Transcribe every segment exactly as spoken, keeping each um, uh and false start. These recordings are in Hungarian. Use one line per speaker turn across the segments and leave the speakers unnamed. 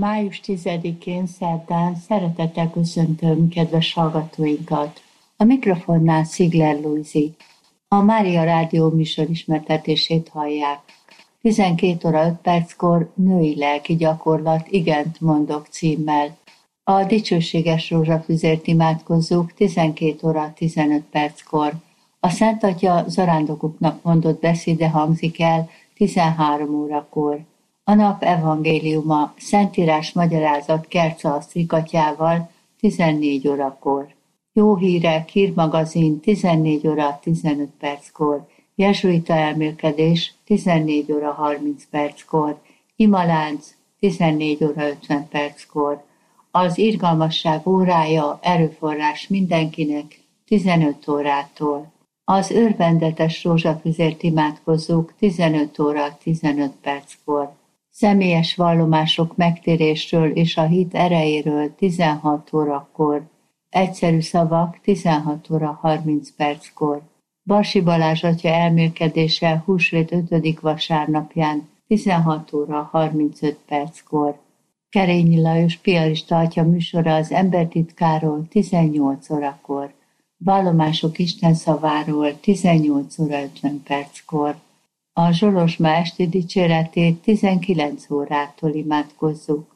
május tizedikén szerdán szeretettel köszöntöm kedves hallgatóinkat. A mikrofonnál Szigler Lujzi. A Mária Rádió műsor ismertetését hallják. tizenkét óra öt perckor női lelki gyakorlat igent mondok címmel. A dicsőséges rózsafüzért imádkozzuk tizenkét óra tizenöt perckor. A Szent Atya zarándokoknak mondott beszéde hangzik el tizenhárom órakor. A nap evangéliuma Szentírás magyarázat Kerca Szrikatyával tizennégy órakor. Jó hírek, hírmagazin tizennégy óra tizenöt perckor. Jezsuita elmélkedés tizennégy óra harminc perckor. Imalánc tizennégy óra ötven perckor. Az irgalmasság órája erőforrás mindenkinek tizenöt órától. Az örvendetes rózsafüzért imádkozzuk tizenöt óra tizenöt perckor. Személyes vallomások megtérésről és a hit erejéről tizenhat órakor. Egyszerű szavak tizenhat óra harminc perckor. Barsi Balázs atya elmélkedése húsvét ötödik vasárnapján tizenhat óra harmincöt perckor. Kerényi Lajos piarista atya műsora az embertitkáról tizennyolc órakor. Vallomások Isten szaváról tizennyolc óra ötven perckor. A Zsolozsma esti dicséretét tizenkilenc órától imádkozzuk.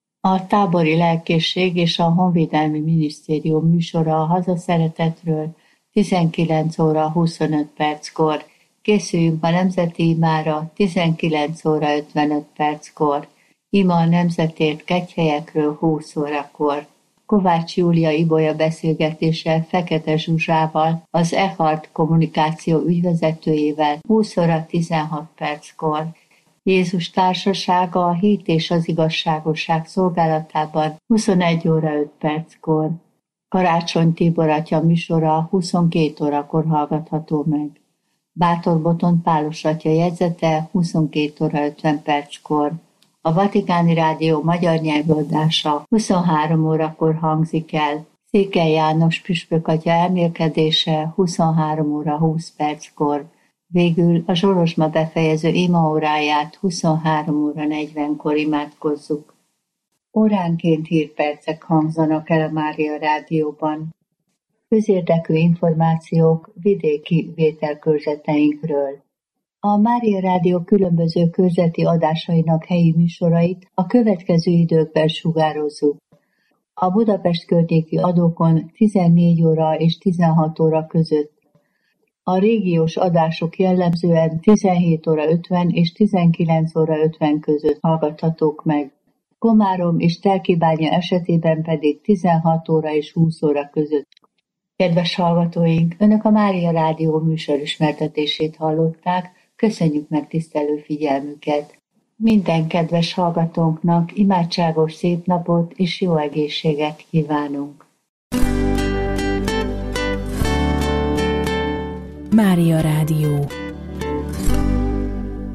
A tábori lelkészség és a honvédelmi minisztérium műsora a hazaszeretetről tizenkilenc óra huszonöt perckor. Készüljünk a nemzeti imára tizenkilenc óra ötvenöt perckor. Ima a nemzetért kegyhelyekről húsz órakor. Kovács Júlia Ibolya beszélgetése Fekete Zsuzsával, az Ehart kommunikáció ügyvezetőjével húsz óra tizenhat perckor. Jézus társasága a hit és az igazságosság szolgálatában huszonegy óra öt perckor. Karácsony Tibor atya műsora huszonkét órakor hallgatható meg. Bátor Botond Pálos atya jegyzete huszonkét óra ötven perckor. A Vatikáni Rádió magyar nyelvőadása huszonhárom órakor hangzik el. Székely János püspök atya elmélkedése huszonhárom óra húsz perckor. Végül a Zsolozsma befejező imaóráját huszonhárom óra negyvenkor imádkozzuk. Óránként hírpercek hangzanak el a Mária Rádióban. Közérdekű információk vidéki vételkörzeteinkről. A Mária Rádió különböző körzeti adásainak helyi műsorait a következő időkben sugározzuk. A Budapest környéki adókon tizennégy óra és tizenhat óra között. A régiós adások jellemzően tizenhét óra ötven és tizenkilenc óra ötven között hallgathatók meg. Komárom és Telkibánya esetében pedig tizenhat óra és húsz óra között. Kedves hallgatóink, Önök a Mária Rádió műsorismertetését hallották, köszönjük megtisztelő figyelmüket. Minden kedves hallgatónknak imádságos szép napot és jó egészséget kívánunk.
Mária Rádió.